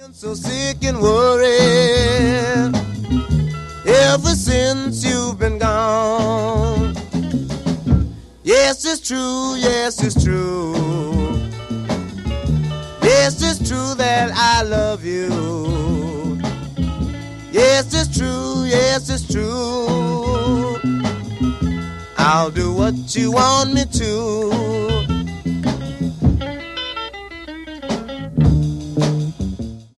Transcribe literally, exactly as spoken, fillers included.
So sick and worried ever since you've been gone. Yes, it's true, yes, it's true. Yes, it's true that I love you. Yes, it's true, yes, it's true. I'll do what you want me to.